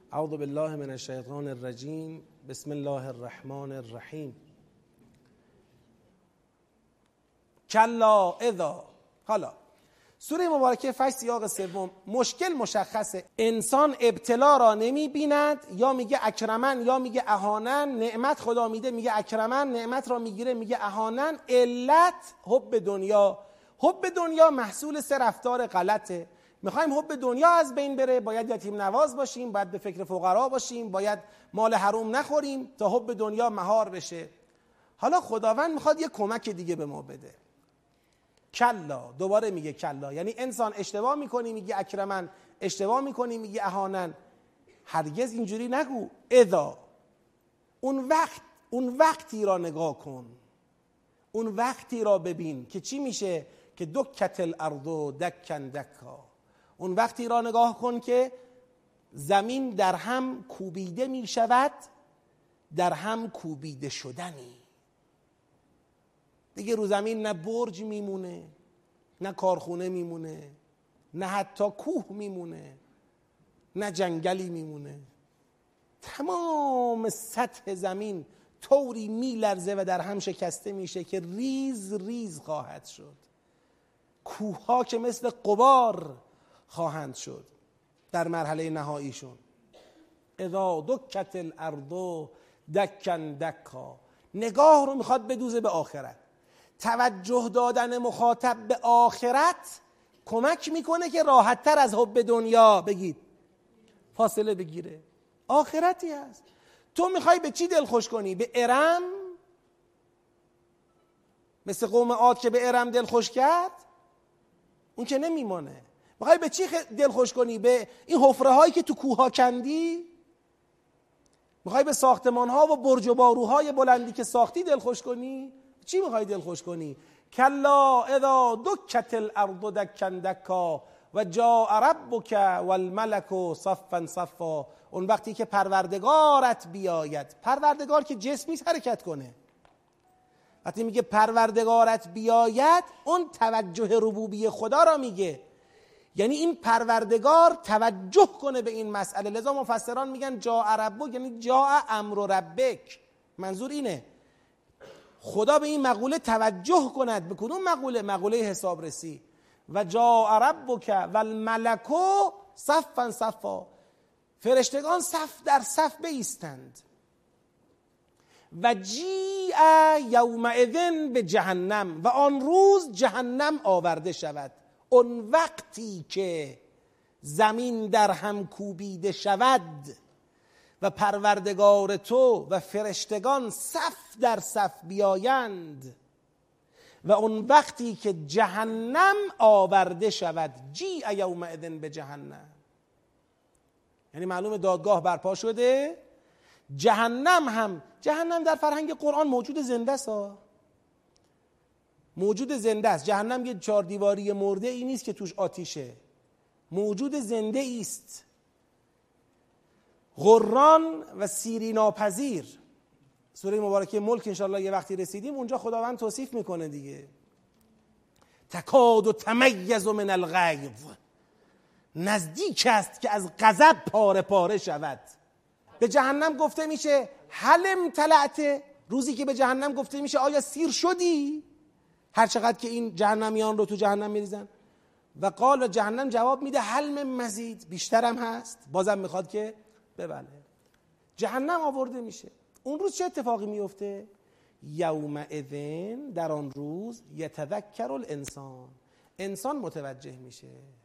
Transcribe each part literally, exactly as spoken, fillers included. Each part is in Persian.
اعوذ بالله من الشیطان الرجیم. بسم الله الرحمن الرحیم. کلا اذا. حالا سوره مبارکه فجر سیاق سوم مشکل مشخصه. انسان ابتلا را نمی بیند، یا میگه اکرمن یا میگه اهانن. نعمت خدا میده میگه اکرمن، نعمت را میگیره میگه اهانن. علت حب دنیا. حب دنیا محصول سه رفتار غلطه. میخوایم حب دنیا از بین بره، باید یتیم نواز باشیم، باید به فکر فقرا باشیم، باید مال حروم نخوریم تا حب دنیا مهار بشه. حالا خداوند میخواد یه کمک دیگه به ما بده. کلا، دوباره میگه کلا، یعنی انسان اشتباه میکنی میگه اکرمن، اشتباه میکنی میگه اهانن. هرگز اینجوری نگو. اذا، اون وقت، اون وقتی را نگاه کن، اون وقتی را ببین که چی میشه، که دکت الارض دکن دکا. اون وقتی را نگاه کن که زمین در هم کوبیده میشود، در هم کوبیده شدنی. دیگه رو زمین نه برج میمونه، نه کارخونه میمونه، نه حتی کوه میمونه، نه جنگلی میمونه. تمام سطح زمین طوری میلرزه و در هم شکسته میشه که ریز ریز خواهد شد. کوه ها که مثل غبار خواهند شد در مرحله نهاییشون. اذا دکت الارض دکن دکا. نگاه رو میخواد بدوزه به آخرت. توجه دادن مخاطب به آخرت کمک میکنه که راحت تر از حب دنیا بگید فاصله بگیره. آخرتی هست. تو میخوای به چی دلخوش کنی؟ به ارم؟ مثل قوم عاد که به ارم دلخوش کرد؟ اون که نمیمانه. میخوای به چی دلخوش کنی؟ به این حفره هایی که تو کوه ها کندی؟ میخوای به ساختمان ها و برج و باروهای بلندی که ساختی دلخوش کنی؟ چی میخوای دلخوش کنی؟ کلا اذا دکت الارض دکن دکا و جاء ربک والملک صفا صفا. اون وقتی که پروردگارت بیاید. پروردگار که جسم نیست حرکت کنه. وقتی میگه پروردگارت بیاید، اون توجه ربوبی خدا را میگه. یعنی این پروردگار توجه کنه به این مسئله. لذا مفسران میگن جاء ربک یعنی جاء امر ربک. منظور اینه خدا به این مقوله توجه کند. به کدوم مقوله؟ مقوله حسابرسی. و جاء ربک والملک صفا صفا. فرشتگان صف در صف بایستند. و جیء یومئذ به جهنم. و آن روز جهنم آورده شود. اون وقتی که زمین در هم کوبیده شود و پروردگار تو و فرشتگان صف در صف بیایند، و اون وقتی که جهنم آورده شود. جیء یومئذ به جهنم، یعنی معلوم دادگاه برپا شده. جهنم هم، جهنم در فرهنگ قرآن موجود زنده است. موجود زنده است. جهنم یه چهار دیواری مرده ای نیست که توش آتیشه. موجود زنده است. غران و سیری ناپذیر. سوره مبارکه ملک انشاءالله یه وقتی رسیدیم اونجا خداوند توصیف میکنه دیگه. تکاد و تمیز من الغیظ. نزدیک است که از غضب پاره پاره شود. به جهنم گفته میشه هل امتلأت. روزی که به جهنم گفته میشه آیا سیر شدی؟ هر چقدر که این جهنمیان رو تو جهنم میریزن. و قال جهنم جواب میده هل من مزید. بیشترم هست. بازم میخواد که ببله. جهنم آورده میشه. اون روز چه اتفاقی میفته؟ یومئذ، در آن روز، یتذکر الانسان. انسان متوجه میشه.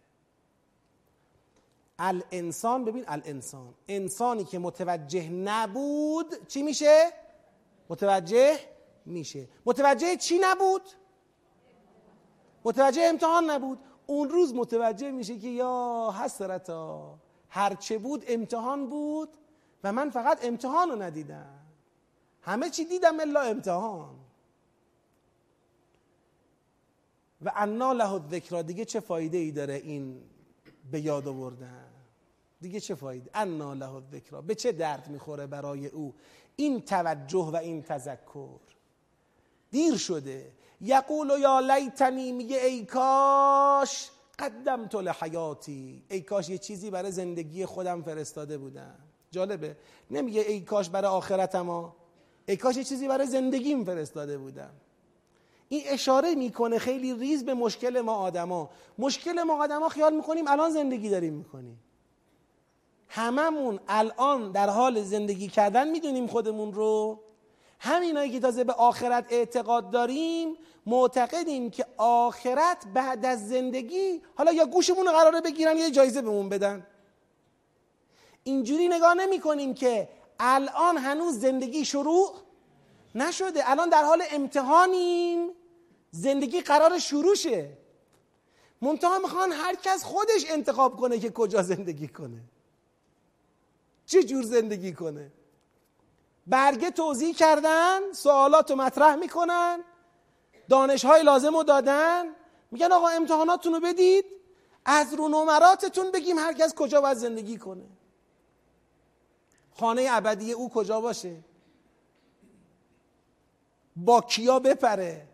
الانسان، ببین الانسان، انسانی که متوجه نبود چی میشه؟ متوجه میشه. متوجه چی نبود؟ متوجه امتحان نبود. اون روز متوجه میشه که یا حسرتا، هرچه بود امتحان بود و من فقط امتحان رو ندیدم. همه چی دیدم الا امتحان. و انا له الذکری. دیگه چه فایده ای داره این به یاد آوردن؟ دیگه چه فایده؟ انا له الذکری. به چه درد میخوره برای او این توجه و این تذکر؟ دیر شده. یقول یا لیتنی، میگه ای کاش قدمت لحیاتی، ای کاش یه چیزی برای زندگی خودم فرستاده بودم. جالبه، نمیگه ای کاش برای آخرتم ها، ای کاش یه چیزی برای زندگیم فرستاده بودم. این اشاره میکنه خیلی ریز به مشکل ما آدما. مشکل ما آدما خیال میکنیم الان زندگی داریم میکنیم. هممون الان در حال زندگی کردن میدونیم خودمون رو. همینایی که تازه به آخرت اعتقاد داریم معتقدیم که آخرت بعد از زندگی، حالا یا گوشمون رو قراره بگیرن یا جایزه بهمون بدن. اینجوری نگاه نمی کنیم که الان هنوز زندگی شروع نشده، الان در حال امتحانیم، زندگی قرار شروع شه. منتها میخوان هر کس خودش انتخاب کنه که کجا زندگی کنه، چه جور زندگی کنه. برگه توضیح کردن، سوالات رو مطرح میکنن، دانش‌های لازم رو دادن، میگن آقا امتحاناتتون رو بدید، از رو نمراتتون بگیم هر کس کجا باید زندگی کنه، خانه ابدی او کجا باشه، با کیا بپره.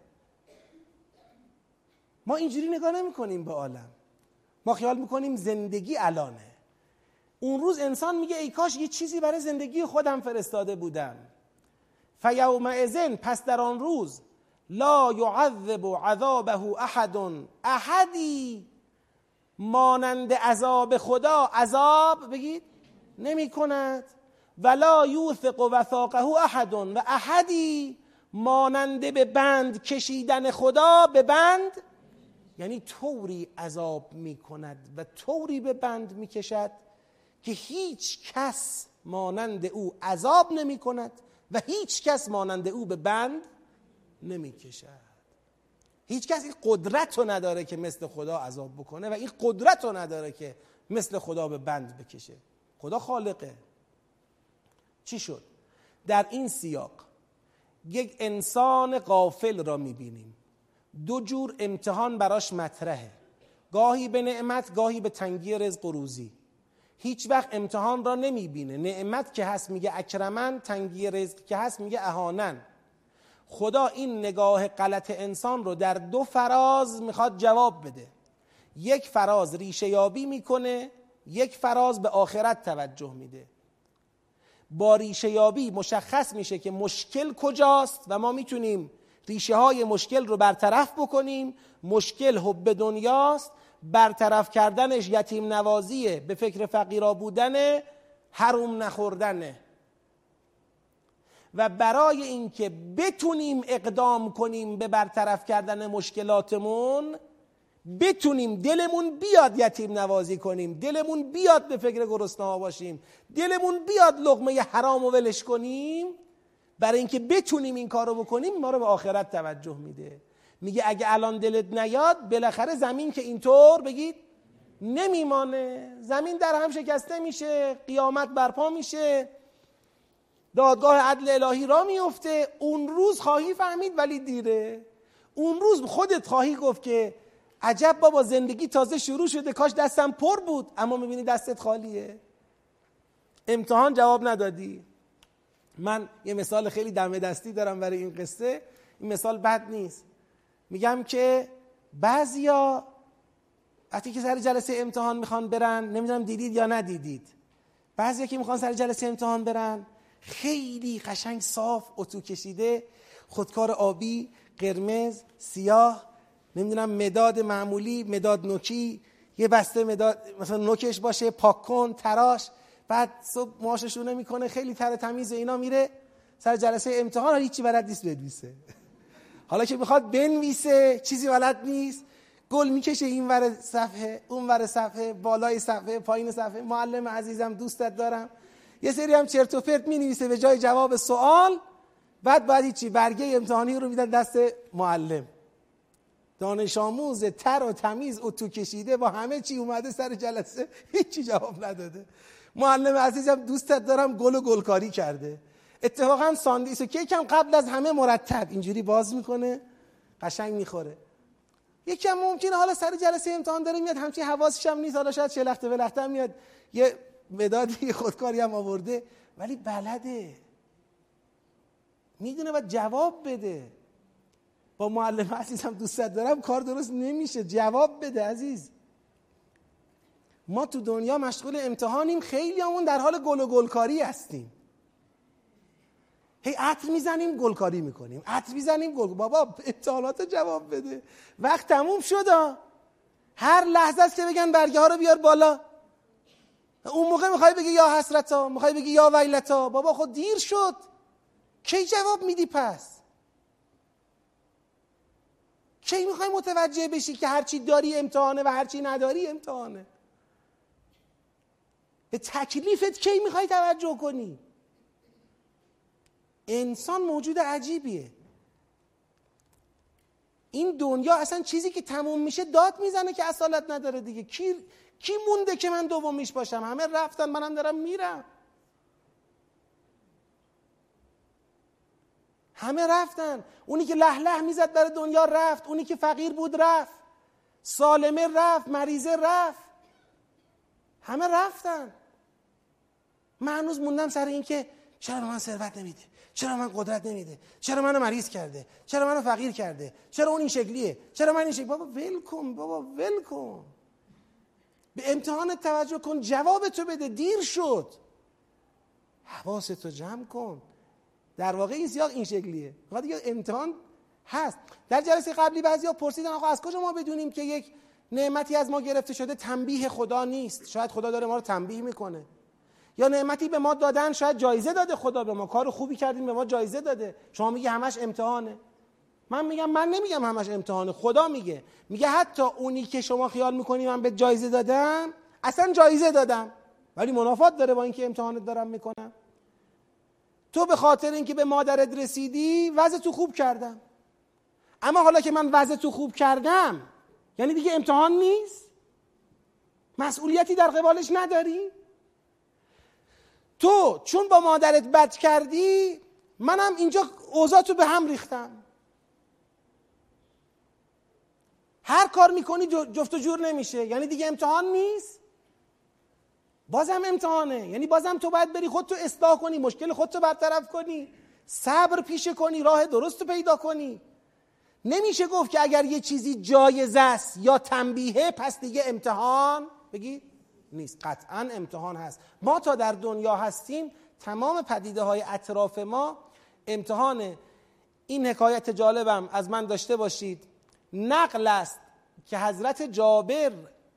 ما اینجوری نگاه نمی کنیم به عالم. ما خیال میکنیم زندگی الانه. اون روز انسان میگه ای کاش یه چیزی برای زندگی خودم فرستاده بودم. فیومئذ، پس در آن روز، لا یعذب عذابه احد، احدی مانند عذاب خدا عذاب بگید نمی کند. ولا یوثق وثاقه احد، و احدی ماننده به بند کشیدن خدا به بند، یعنی طوری عذاب می کند و طوری به بند می کشد که هیچ کس مانند او عذاب نمی کند و هیچ کس مانند او به بند نمی کشد. هیچ کس این قدرت رو نداره که مثل خدا عذاب بکنه و این قدرت رو نداره که مثل خدا به بند بکشه. خدا خالقه. چی شد؟ در این سیاق یک انسان غافل را میبینیم. دو جور امتحان براش مطرحه، گاهی به نعمت، گاهی به تنگی رزق و روزی. هیچ وقت امتحان را نمیبینه. نعمت که هست میگه اکرمن، تنگی رزق که هست میگه اهانن. خدا این نگاه غلط انسان رو در دو فراز میخواد جواب بده. یک فراز ریشه یابی میکنه، یک فراز به آخرت توجه میده. با ریشه یابی مشخص میشه که مشکل کجاست و ما میتونیم ریشه های مشکل رو برطرف بکنیم. مشکل حب دنیاست، برطرف کردنش یتیم نوازیه، به فکر فقیرا بودنه، حروم نخوردنه. و برای اینکه بتونیم اقدام کنیم به برطرف کردن مشکلاتمون، بتونیم دلمون بیاد یتیم نوازی کنیم، دلمون بیاد به فکر گرسنه‌ها باشیم، دلمون بیاد لقمه حرام رو ولش کنیم، برای اینکه بتونیم این کار رو بکنیم ما رو به آخرت توجه میده. میگه اگه الان دلت نیاد بالاخره زمین که اینطور بگید نمیمانه، زمین در هم شکسته میشه، قیامت برپا میشه، دادگاه عدل الهی را میفته. اون روز خواهی فهمید ولی دیره. اون روز خودت خواهی گفت که عجب بابا زندگی تازه شروع شده، کاش دستم پر بود، اما میبینی دستت خالیه، امتحان جواب ندادی. من یه مثال خیلی دم دستی دارم برای این قصه، این مثال بد نیست. میگم که بعضیا وقتی که سر جلسه امتحان میخوان برن، نمیدونم دیدید یا ندیدید، بعضیا که میخوان سر جلسه امتحان برن خیلی قشنگ صاف اتو کشیده، خودکار آبی، قرمز، سیاه، نمیدونم مداد معمولی، مداد نوکی، یه بسته مداد مثلا نوکش باشه، پاک کن، تراش، بعد صبح ماششونه میکنه، خیلی تر تمیز، اینا میره سر جلسه امتحان، هیچی بلد نیست بنویسه. حالا که میخواد بنویسه چیزی بلد نیست، گل میکشه این ور صفحه، اون ور صفحه، بالای صفحه، پایین صفحه. معلم عزیزم دوستت دارم، یه سری هم چرت و پرت مینویسه به جای جواب سوال، بعد بعد چی برگه امتحانی رو میدن دست معلم. دانش آموز تر و تمیز اتو کشیده با همه چی اومده سر جلسه هیچی جواب نداده. معلم عزیزم دوستت دارم گل و گلکاری کرده. اتفاقا ساندویچ و کیک هم قبل از همه مرتب اینجوری باز میکنه، قشنگ میخوره. یکم ممکنه حالا سر جلسه امتحان داره میاد همچین حواسش هم نیست، حالا شاید شلخته ولخته میاد یه مدادی خودکاری هم آورده، ولی بلده، میدونه و جواب بده. با معلم عزیزم دوستت دارم کار درست نمیشه، جواب بده عزیز. ما تو دنیا مشغول امتحانیم، خیلی همون در حال گل و گلکاری هستیم. هی عطر میزنیم گلکاری میکنیم، عطر میزنیم گل. بابا امتحانات جواب بده، وقت تموم شد. هر لحظه است که بگن برگه ها رو بیار بالا، اون موقع میخوای بگی یا حسرتا، میخوای بگی یا ویلتا. بابا خود دیر شد، کی جواب میدی پس؟ کی میخوای متوجه بشی که هرچی داری امتحانه و هرچی نداری امتحانه؟ به تکلیفت کی میخوای توجه کنی؟ انسان موجود عجیبیه. این دنیا اصلا چیزی که تموم میشه داد میزنه که اصالت نداره دیگه. کی کی مونده که من دومیش باشم؟ همه رفتن، منم دارم میرم. همه رفتن. اونی که لح لح میزد برای دنیا رفت، اونی که فقیر بود رفت، سالمه رفت، مریضه رفت، همه رفتن. من هنوز موندم سر این که چرا من ثروت نمیده، چرا من قدرت نمیده، چرا منو مریض کرده، چرا منو فقیر کرده، چرا اون این شکلیه، چرا من این شکل. بابا ول کن، بابا ول کن، به امتحانت توجه کن، جواب تو بده، دیر شد. حواستو جمع کن. در واقع این سیاق این شکلیه، فقط دیگه امتحان هست. در جلسه قبلی بعضیا پرسیدن آقا از کجا ما بدونیم که یک نعمتی از ما گرفته شده تنبیه خدا نیست؟ شاید خدا داره ما رو تنبیه میکنه. یا نعمتی به ما دادن، شاید جایزه داده خدا به ما، کار خوبی کردیم به ما جایزه داده. شما میگی همش امتحانه. من میگم من نمیگم همش امتحانه، خدا میگه. میگه حتی اونی که شما خیال میکنی من به جایزه دادم، اصلا جایزه دادم ولی منافات داره با اینکه امتحانت دارم میکنم. تو به خاطر اینکه به مادرت رسیدی وضع تو خوب کردم، اما حالا که من وضع تو خوب کردم یعنی دیگه امتحان نیست؟ مسئولیتی در قبالش نداری؟ تو چون با مادرت بد کردی، منم اینجا اوضاع تو به هم ریختم. هر کار میکنی جفت و جور نمیشه، یعنی دیگه امتحان نیست؟ بازم امتحانه. یعنی بازم تو باید بری خودتو اصلاح کنی، مشکل خودتو برطرف کنی، صبر پیشه کنی، راه درستو پیدا کنی. نمیشه گفت که اگر یه چیزی جایزه است یا تنبیهه پس دیگه امتحان بگی نیست. قطعا امتحان هست. ما تا در دنیا هستیم تمام پدیده های اطراف ما امتحانه. این حکایت جالبم از من داشته باشید. نقل است که حضرت جابر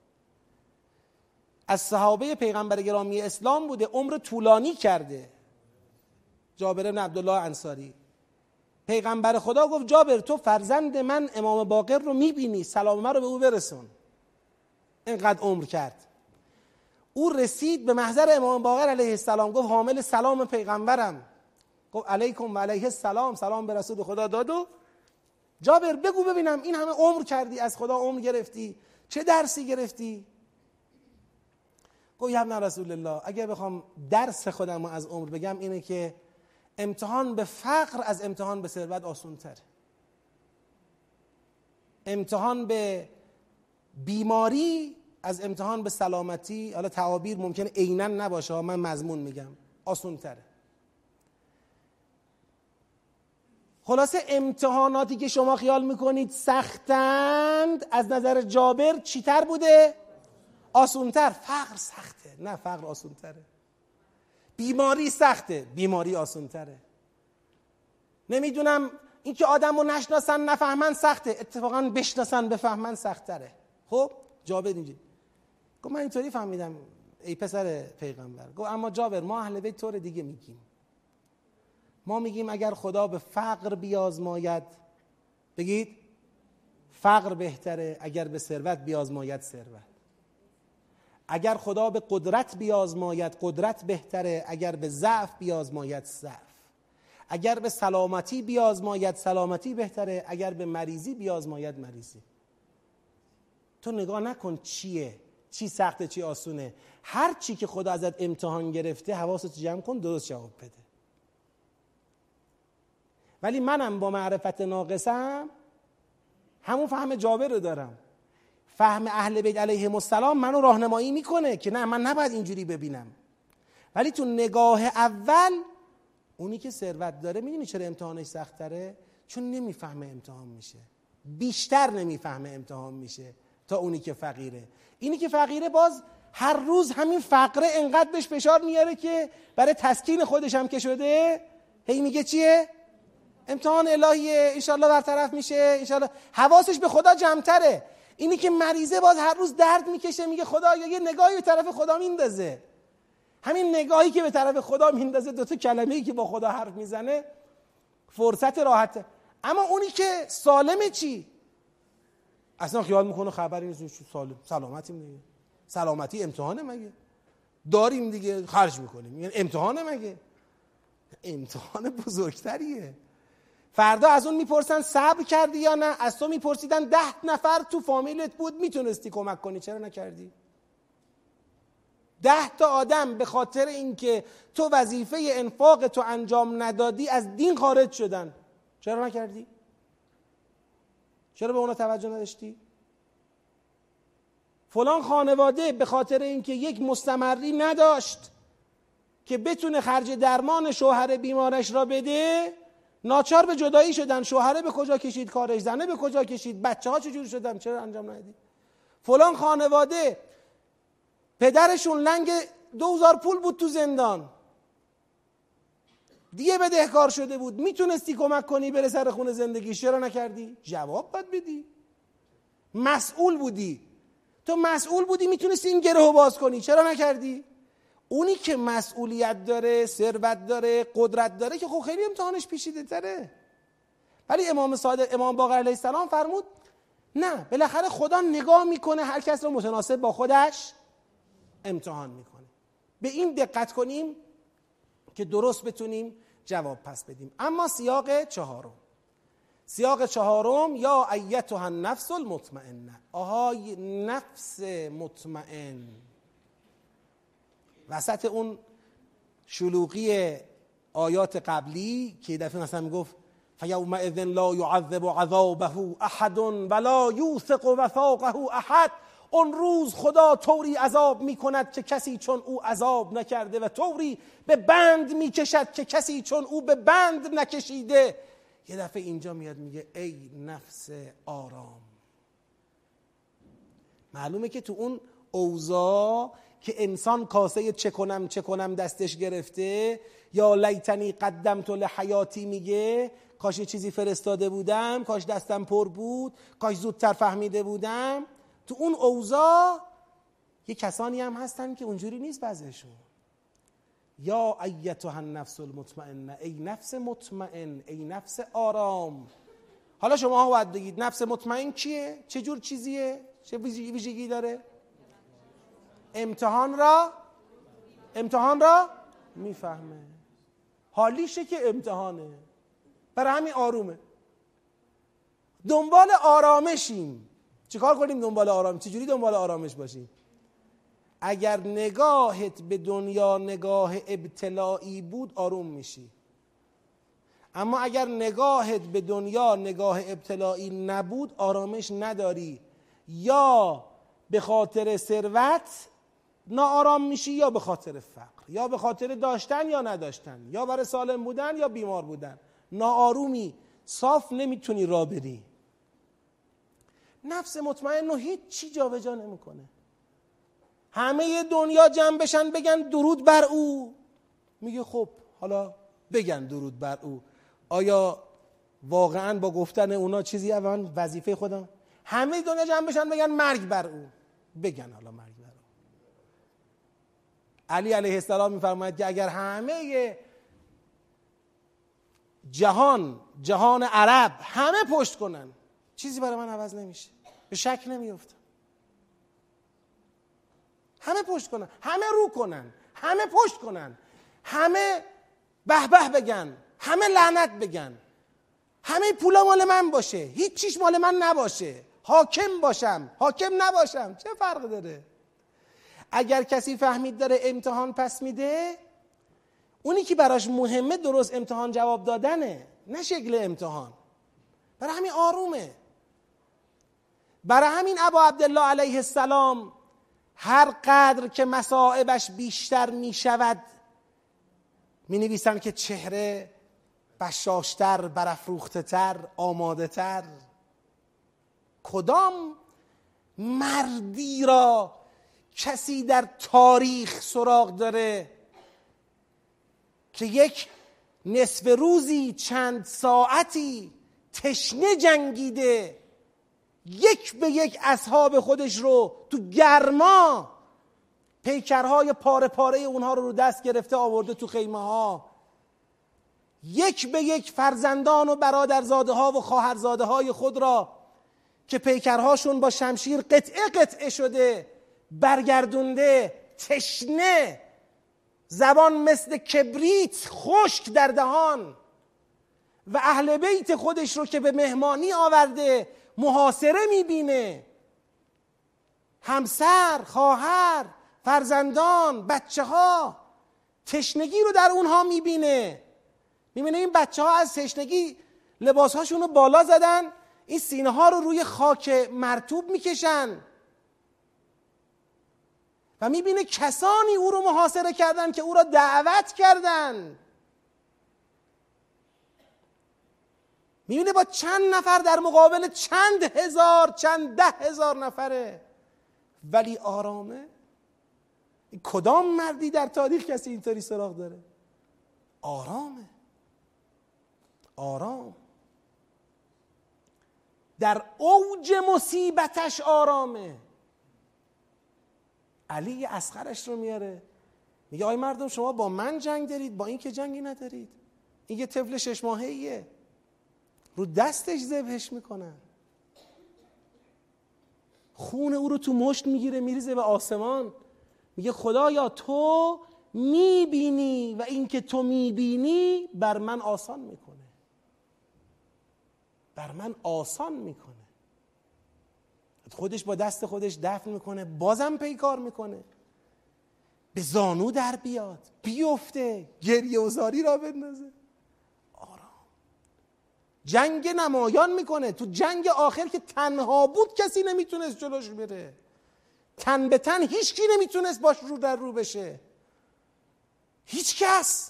از صحابه پیغمبر گرامی اسلام بوده، عمر طولانی کرده. جابر بن عبدالله انصاری. پیغمبر خدا گفت جابر تو فرزند من امام باقر رو میبینی، سلام من رو به او برسون. اینقدر عمر کرد. او رسید به محضر امام باقر علیه السلام، گفت حامل سلام پیغمبرم. گفت علیکم و علیه السلام، سلام به رسول خدا داد. و جابر بگو ببینم این همه عمر کردی، از خدا عمر گرفتی، چه درسی گرفتی؟ گفت یا ابن رسول الله اگر بخوام درس خودم از عمر بگم اینه که امتحان به فقر از امتحان به ثروت آسان تره. امتحان به بیماری از امتحان به سلامتی، حالا تعابیر ممکنه عیناً نباشه، من مضمون میگم، آسان تره. خلاصه امتحاناتی که شما خیال میکنید سختند از نظر جابر چیتر بوده؟ آسونتر. فقر سخته، نه فقر آسونتره. بیماری سخته، بیماری آسونتره. نمیدونم این که آدم رو نشناسن نفهمن سخته، اتفاقا بشناسن بفهمن سختره. خب جابر اینجوری گفت من اینطوری فهمیدم ای پسر پیغمبر. گفت اما جابر ما اهل بیت طور دیگه میگیم. ما میگیم اگر خدا به فقر بیازماید، بگید فقر بهتره، اگر به ثروت بیازماید ثروت. اگر خدا به قدرت بیازماید قدرت بهتره، اگر به ضعف بیازماید ضعف. اگر به سلامتی بیازماید سلامتی بهتره، اگر به مریضی بیازماید مریضی. تو نگاه نکن چیه، چی سخته چی آسونه. هر چی که خدا ازت امتحان گرفته حواست جمع کن، درست جواب بده. ولی منم با معرفت ناقصم همون فهم جابر رو دارم. فهم اهل بیت علیهم السلام منو راهنمایی میکنه که نه من نباید اینجوری ببینم. ولی تو نگاه اول اونی که ثروت داره میدونی چرا امتحانش سخت تره؟ چون نمیفهمه امتحان میشه، بیشتر نمیفهمه امتحان میشه تا اونی که فقیره. اینی که فقیره باز هر روز همین فقره انقدر بهش فشار میاره که برای تسکین خودش هم که شده هی میگه چیه؟ امتحان الهیه، انشالله برطرف میشه، انشالله. حواسش به خدا جمع‌تره. اینی که مریضه باز هر روز درد میکشه، میگه خدا یه نگاهی به طرف خدا میندازه. همین نگاهی که به طرف خدا میندازه، دو تا کلمه‌ای که با خدا حرف میزنه، فرصت راحته. اما اونی که سالمه چی؟ اصلا خیال میکنه خبری نیست، سالم سلامتیم دیگه. سلامتی امتحانه مگه؟ داریم دیگه خرج میکنیم. یعنی امتحانه مگه؟ امتحان بزرگتریه. فردا از اون میپرسن صبر کردی یا نه، از تو میپرسیدن ده نفر تو فامیلت بود میتونستی کمک کنی چرا نکردی؟ ده تا آدم به خاطر اینکه تو وظیفه انفاق تو انجام ندادی از دین خارج شدن، چرا نکردی؟ چرا به اونا توجه نداشتی؟ فلان خانواده به خاطر اینکه یک مستمری نداشت که بتونه خرج درمان شوهر بیمارش را بده، ناچار به جدایی شدن. شوهره به کجا کشید کارش، زنه به کجا کشید، بچه ها چجور شدن، چرا انجام ندادی؟ فلان خانواده پدرشون لنگ دوزار پول بود تو زندان، دیگه بدهکار شده بود، میتونستی کمک کنی بره سر خونه زندگی، چرا نکردی؟ جواب باید بدی. مسئول بودی، تو مسئول بودی، میتونستی این گره رو باز کنی، چرا نکردی؟ اونی که مسئولیت داره، ثروت داره، قدرت داره که خب خیلی امتحانش پیچیده تره. ولی امام صادق، امام باقر علیه السلام فرمود نه، بالاخره خدا نگاه میکنه، هر کس رو متناسب با خودش امتحان میکنه. به این دقت کنیم که درست بتونیم جواب پس بدیم. اما سیاق چهارم، سیاق چهارم یا ایتها النفس المطمئنه. آهای نفس مطمئن. وسط اون شلوغی آیات قبلی که دفعه مثلا میگفت فیومئذ لا یعذب عذابه احد ولا یوثق وثاقه احد، اون روز خدا طوری عذاب میکند که کسی چون او عذاب نکرده و طوری به بند میکشد که کسی چون او به بند نکشیده. یه دفعه اینجا میاد میگه ای نفس آرام. معلومه که تو اون اوضاع که انسان کاسه چه کنم چه کنم دستش گرفته، یا لیتنی قدمت لحیاتی میگه کاش یه چیزی فرستاده بودم، کاش دستم پر بود، کاش زودتر فهمیده بودم. تو اون اوضاع یه کسانی هم هستن که اونجوری نیست بعضیشون. یا ایتها النفس المطمئنه، ای نفس مطمئن، ای نفس آرام. حالا شما ها باید بگید نفس مطمئن کیه؟ چه جور چیزیه؟ چه ویژگی داره؟ امتحان را امتحان را میفهمه، حالیشه که امتحانه، برای همین آرومه. دنبال آرامشیم. چیکار کنیم دنبال آرام؟ چجوری دنبال آرامش باشیم؟ اگر نگاهت به دنیا نگاه ابتلایی بود آروم میشی، اما اگر نگاهت به دنیا نگاه ابتلایی نبود آرامش نداری. یا به خاطر ثروت ناآرام میشی، یا به خاطر فقر، یا به خاطر داشتن یا نداشتن، یا برای سالم بودن یا بیمار بودن. ناآرومی، صاف نمیتونی راه بری. نفس مطمئن رو هیچ چی جابجا نمیکنه. همه دنیا جمع بشن بگن درود بر او، میگه خب حالا بگن درود بر او. آیا واقعا با گفتن اونا چیزی من وظیفه خودم؟ همه دنیا جمع بشن بگن مرگ بر او، بگن حالا مرگ بر او. علی علیه السلام میفرماید که اگر همه جهان جهان عرب همه پشت کنن چیزی برای من عوض نمیشه، به شک نمیافتم. همه پشت کنن، همه رو کنن، همه پشت کنن، همه به به بگن، همه لعنت بگن، همه پولا مال من باشه، هیچ چیز مال من نباشه، حاکم باشم حاکم نباشم، چه فرق داره؟ اگر کسی فهمید داره امتحان پس میده، اونی که براش مهمه درست امتحان جواب دادنه، نه شکل امتحان. برای همین آرومه. برای همین ابا عبدالله علیه السلام هر قدر که مصائبش بیشتر می شود می نویسن که چهره بشاشتر، برافروخته تر، آماده تر. کدام مردی را کسی در تاریخ سراغ داره که یک نصف روزی چند ساعتی تشنه جنگیده، یک به یک اصحاب خودش رو تو گرما پیکرهای پاره پاره اونها رو رو دست گرفته آورده تو خیمه ها، یک به یک فرزندان و برادرزاده ها و خواهرزاده های خود را که پیکرهاشون با شمشیر قطعه قطعه شده برگردونده، تشنه، زبان مثل کبریت خشک در دهان، و اهل بیت خودش رو که به مهمانی آورده محاصره میبینه، همسر، خواهر، فرزندان، بچه ها، تشنگی رو در اونها میبینه. میبینه این بچه ها از تشنگی لباسهاشون رو بالا زدن، این سینه ها رو روی خاک مرطوب میکشن، و میبینه کسانی او رو محاصره کردن که او را دعوت کردن. میبینه با چند نفر در مقابل چند هزار، چند ده هزار نفره، ولی آرامه. کدام مردی در تاریخ کسی اینطوری سراغ داره؟ آرامه، آرام، در اوج مصیبتش آرامه. علی اصغرش رو میاره، میگه آی مردم شما با من جنگ دارید، با این که جنگی ندارید. این یه طفل شش ماهه‌ایه، رو دستش ذبحش میکنن، خون او رو تو مشت میگیره میریزه به آسمان، میگه خدایا تو میبینی و این که تو میبینی بر من آسان میکنه، بر من آسان میکنه. خودش با دست خودش دفن میکنه، بازم پیکار میکنه، به زانو در بیاد، بیفته، گریه و زاری را بندازه. آرام. جنگ نمایان میکنه. تو جنگ آخر که تنها بود کسی نمیتونست جلوش بره، تن به تن هیچ کی نمیتونست باش رو در رو بشه، هیچ کس.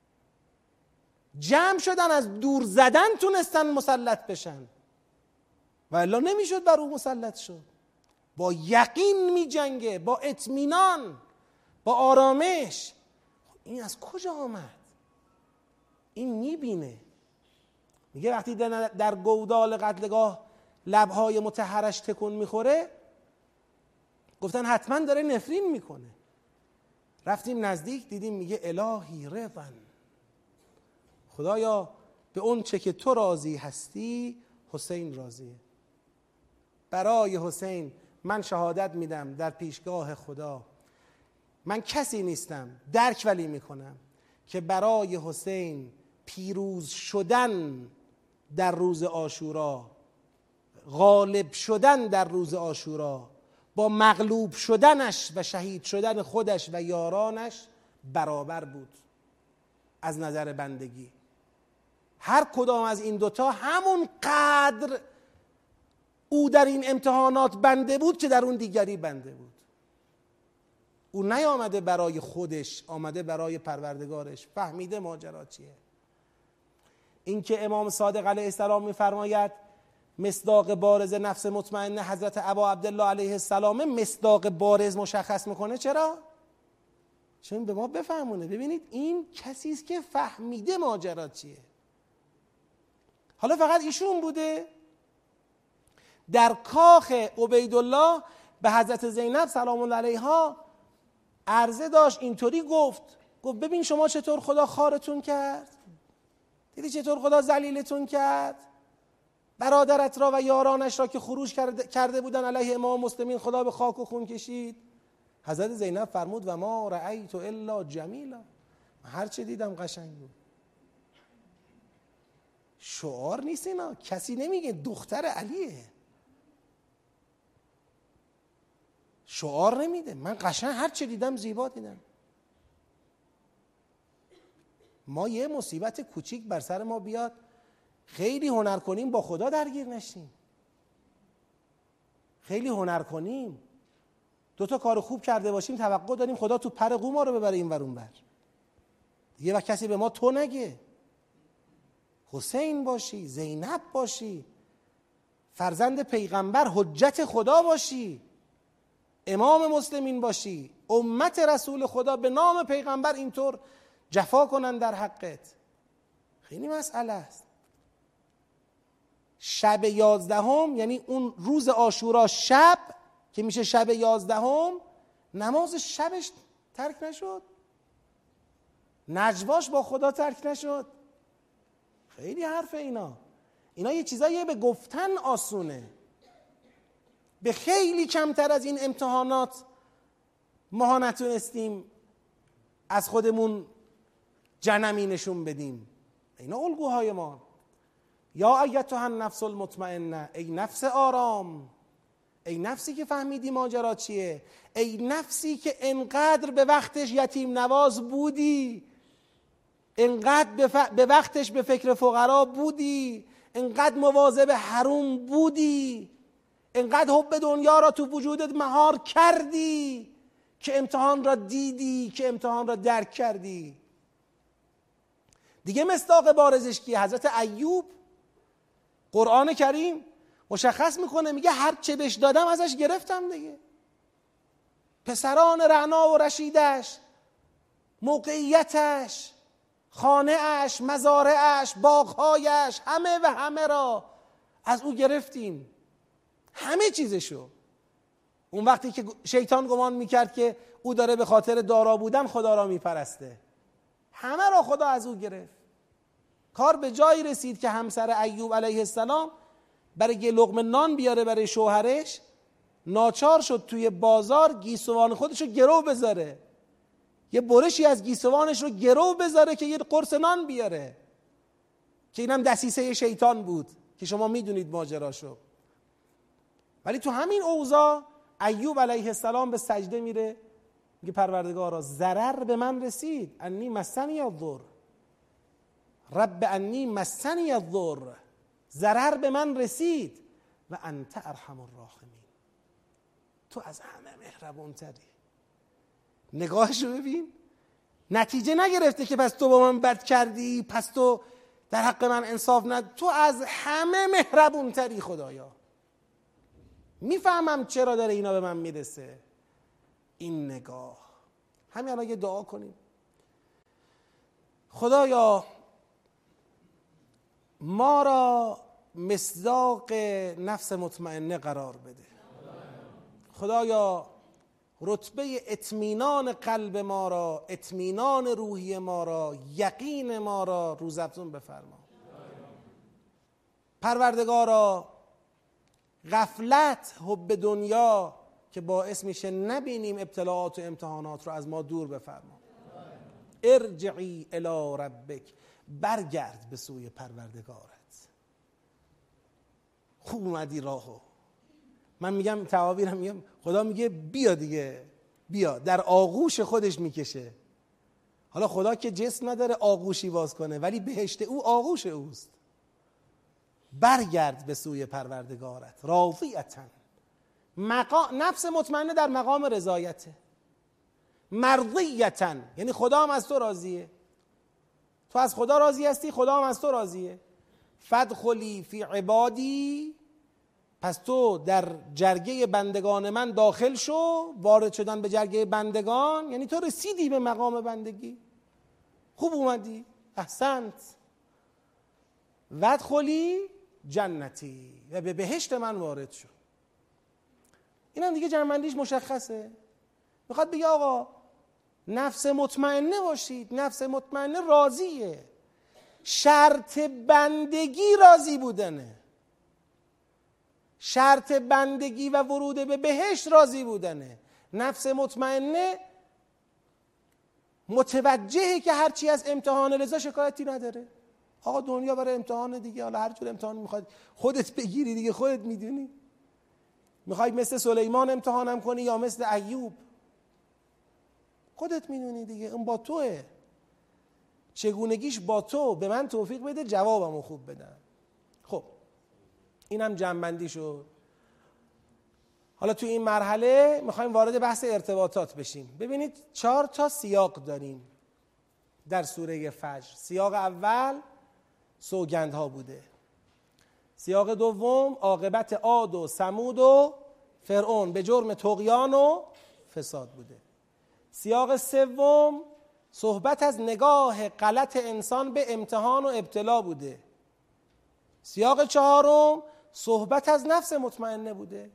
جمع شدن، از دور زدن تونستن مسلط بشن، و الا نمیشد بر او مسلط شد. با یقین می جنگه، با اطمینان، با آرامش. این از کجا آمد؟ این میبینه. میگه وقتی در گودال قتلگاه لبهای مطهرش تکون میخوره، گفتن حتما داره نفرین میکنه. رفتیم نزدیک، دیدیم میگه الهی رضن، خدایا به اون چه که تو راضی هستی حسین راضیه. برای حسین من شهادت میدم در پیشگاه خدا، من کسی نیستم، درک ولی میکنم که برای حسین پیروز شدن در روز عاشورا، غالب شدن در روز عاشورا با مغلوب شدنش و شهید شدن خودش و یارانش برابر بود از نظر بندگی. هر کدام از این دوتا همون قدر او در این امتحانات بنده بود که در اون دیگری بنده بود. او نیامده برای خودش، آمده برای پروردگارش. فهمیده ماجرا چیه. این که امام صادق علیه السلام میفرماید مصداق بارز نفس مطمئنه حضرت ابا عبدالله علیه السلام، مصداق بارز مشخص میکنه. چرا؟ چون به ما بفهمونه. ببینید این کسی است که فهمیده ماجرا چیه. حالا فقط ایشون بوده؟ در کاخ عبیدالله به حضرت زینب سلام الله علیها عرضه داشت، اینطوری گفت گفت ببین شما چطور خدا خارتون کرد، دیدی چطور خدا ذلیلتون کرد، برادرت را و یارانش را که خروج کرده بودن علیه امام مسلمین خدا به خاک و خون کشید. حضرت زینب فرمود و ما رأیت الا جمیلا، هر چه دیدم قشنگ بود. شعار نیست اینا، کسی نمیگه دختر علیه، شعار نمیده، من قشنگ هر چه دیدم زیبا دیدم. ما یه مصیبت کوچیک بر سر ما بیاد خیلی هنر کنیم با خدا درگیر نشیم، خیلی هنر کنیم دو تا کار خوب کرده باشیم توقع داریم خدا تو پر قو ما رو ببره این ور اون ور. یه وقت کسی به ما تو نگه. حسین باشی، زینب باشی، فرزند پیغمبر، حجت خدا باشی، امام مسلمین باشی، امت رسول خدا به نام پیغمبر اینطور جفا کنن در حقت، خیلی مسئله است. شب یازدهم یعنی اون روز عاشورا شب که میشه شب یازدهم، نماز شبش ترک نشد، نجواش با خدا ترک نشد. خیلی حرف اینا اینا یه چیزایی به گفتن آسونه. به خیلی کمتر از این امتحانات ما نتونستیم از خودمون جنمی نشون بدیم. اینا الگوهای ما. یا ایتها النفس المطمئنه، ای نفس آرام، ای نفسی که فهمیدی ماجرا چیه، ای نفسی که انقدر به وقتش یتیم نواز بودی، انقدر به, ف... به وقتش به فکر فقرا بودی، انقدر مواظب حروم بودی، انقدر حب دنیا را تو وجودت مهار کردی که امتحان را دیدی، که امتحان را درک کردی. دیگه مصداق بارزش کیه؟ حضرت ایوب. قرآن کریم مشخص میکنه، میگه هر چه بهش دادم ازش گرفتم دیگه. پسران رعنا و رشیدش، موقعیتش، خانه‌اش، مزارعش، باغهایش، همه و همه را از او گرفتیم، همه چیزشو. اون وقتی که شیطان گمان میکرد که او داره به خاطر دارا بودن خدا را میپرسته، همه را خدا از او گرفت. کار به جایی رسید که همسر ایوب علیه السلام برای یه لقمه نان بیاره برای شوهرش، ناچار شد توی بازار گیسوان خودش رو گرو بذاره، یه برشی از گیسوانش رو گرو بذاره که یه قرص نان بیاره، که اینم دسیسه شیطان بود که شما میدونید ماجراشو. ولی تو همین اوضاع ایوب علیه السلام به سجده میره، میگه پروردگارا ضرر به من رسید، انی مسنی الضر، رب انی مسنی الضر، ضرر به من رسید و انت ارحم الراحمین، تو از همه مهربون تری. نگاهشو ببین، نتیجه نگرفته که پس تو با من بد کردی، پس تو در حق من انصاف ند، تو از همه مهربون تری خدایا. میفهمم چرا داره اینا به من میرسه. این نگاه. همین الان یه دعا کنیم. خدایا ما را مصداق نفس مطمئنه قرار بده. خدایا رتبه اطمینان قلب ما را، اطمینان روحی ما را، یقین ما را روزافزون بفرما. پروردگارا غفلت، حب دنیا که باعث میشه نبینیم ابتلاعات و امتحانات رو از ما دور بفرما. ارجعی الی ربک، برگرد به سوی پروردگارت. خوب اومدی راهو. من میگم تعابیرم میگم خدا میگه بیا دیگه، بیا، در آغوش خودش میکشه. حالا خدا که جسم نداره آغوشی باز کنه، ولی بهشت او آغوش اوست. برگرد به سوی پروردگارت راضیةً. مقام نفس مطمئنه در مقام رضایته، مرضیةً یعنی خدا هم از تو راضیه، تو از خدا راضی هستی، خدا هم از تو راضیه. فادخلی فی عبادی، پس تو در جرگه بندگان من داخل شو. وارد شدن به جرگه بندگان یعنی تو رسیدی به مقام بندگی، خوب اومدی، احسنت. وادخلی جنتی، و به بهشت من وارد شو. اینم دیگه جنبندیش مشخصه. میخواد بگه آقا نفس مطمئنه باشید. نفس مطمئنه راضیه، شرط بندگی راضی بودنه، شرط بندگی و ورود به بهشت راضی بودنه. نفس مطمئنه متوجهه که هرچی از امتحان رضا شکایتی نداره. آقا دنیا برای امتحان دیگه، حالا هر جور امتحان میخواد خودت بگیری دیگه، خودت میدونی. میخوای مثل سلیمان امتحانم کنی یا مثل ایوب، خودت میدونی دیگه، اون با توه، چگونگیش با تو. به من توفیق بده جوابمو خوب بدم. خب اینم جنبندی شد. حالا تو این مرحله میخوایم وارد بحث ارتباطات بشیم. ببینید چهار تا سیاق داریم در سوره فجر. سیاق اول سوگندها بوده، سیاق دوم عاقبت عاد و ثمود و فرعون به جرم طغیان و فساد بوده. سیاق سوم صحبت از نگاه غلط انسان به امتحان و ابتلا بوده. سیاق چهارم صحبت از نفس مطمئنه بوده.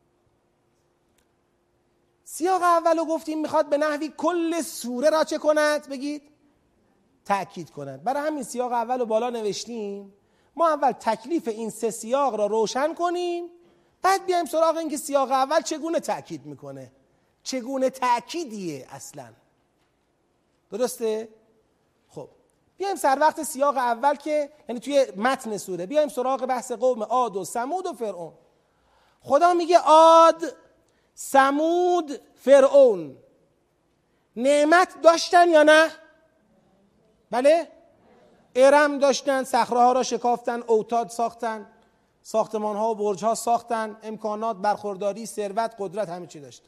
سیاق اولو گفتیم میخواد به نحوی کل سوره را چه کند؟ بگید تأکید کند. برای همین سیاق اولو بالا نوشتیم. ما اول تکلیف این سه سیاق را روشن کنیم، بعد بیایم سراغ این که سیاق اول چگونه تأکید میکنه، چگونه تأکیدیه اصلا. درسته؟ خب بیایم سر وقت سیاق اول که یعنی توی متن سوره بیایم سراغ بحث قوم عاد و ثمود و فرعون. خدا میگه عاد، ثمود، فرعون نعمت داشتن یا نه؟ بله؟ ارم داشتن، صخره‌ها را شکافتن، اوتاد ساختن، ساختمان‌ها و برج‌ها ساختن، امکانات، برخورداری، ثروت، قدرت، همه چی داشتن.